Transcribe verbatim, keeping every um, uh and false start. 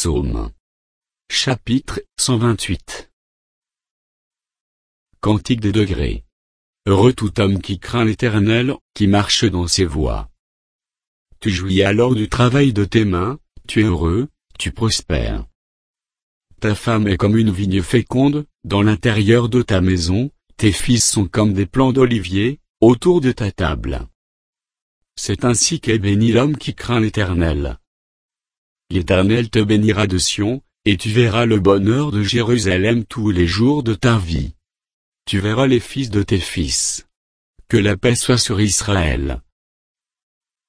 Psaume. Chapitre cent vingt-huit. Cantique des degrés. Heureux tout homme qui craint l'Éternel, qui marche dans ses voies. Tu jouis alors du travail de tes mains, tu es heureux, tu prospères. Ta femme est comme une vigne féconde, dans l'intérieur de ta maison, tes fils sont comme des plants d'olivier, autour de ta table. C'est ainsi qu'est béni l'homme qui craint l'Éternel. L'Éternel te bénira de Sion, et tu verras le bonheur de Jérusalem tous les jours de ta vie. Tu verras les fils de tes fils. Que la paix soit sur Israël.